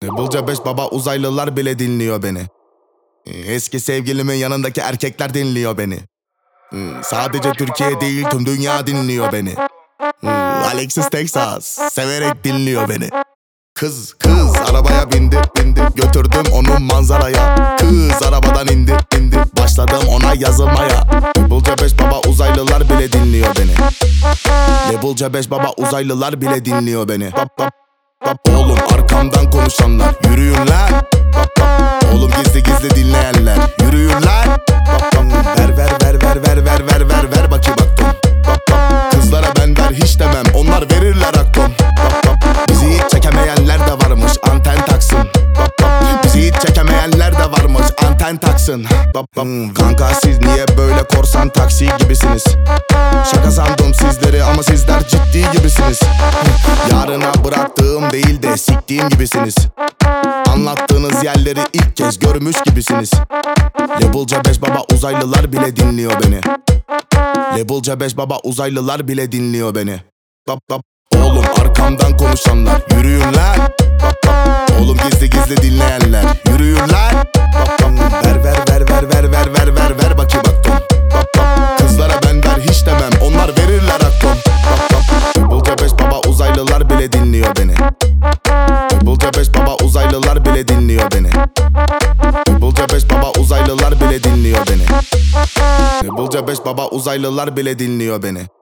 Bulca 5 baba, uzaylılar bile dinliyor beni. Eski sevgilimin yanındaki erkekler dinliyor beni. Sadece Türkiye değil, tüm dünya dinliyor beni. Alexis Texas severek dinliyor beni. Kız arabaya bindi götürdüm onu manzaraya. Kız arabadan indi başladım ona yazılmaya. Bulca 5 baba, uzaylılar bile dinliyor beni. Bulca 5 baba, uzaylılar bile dinliyor beni. Oğlum arkamdan konuşanlar yürüyün lan. Oğlum gizli dinleyenler yürüyün lan. Ver bakayım akton. Kızlara ben ver hiç demem, onlar verirler akton. Bizi hiç çekemeyenler de varmış, anten taksın. Bizi hiç çekemeyenler de varmış, anten taksın. Kanka siz niye böyle korsan taksi gibisiniz? Şaka sandım sizleri ama sizler ciddi gibisiniz. Yarına bıraktığım değil de siktiğim gibisiniz. Anlattığınız yerleri ilk kez görmüş gibisiniz. Bulca 5 baba, uzaylılar bile dinliyor beni. Bulca 5 baba, uzaylılar bile dinliyor beni. Oğlum arkamdan konuşanlar yürüyün lan. Oğlum gizli dinleyenler yürüyün lan. Ver bakayım akton. Kızlara ben ver hiç demem, onlar verirler akton. Bulca 5 baba, uzaylılar bile dinliyor beni. Bulca 5 baba, uzaylılar bile dinliyor beni. Bulca 5 baba, uzaylılar bile dinliyor beni. Bulca 5 baba, uzaylılar bile dinliyor beni.